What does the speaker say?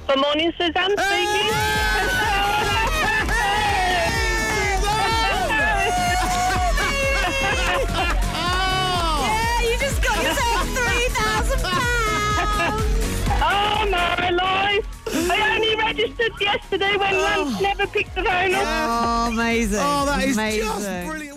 Good morning, Suzanne speaking. Yeah, you just got yourself £3,000. Oh, my life. I only registered yesterday when Lance never picked the phone up. Oh, amazing. Oh, that is amazing. just brilliant.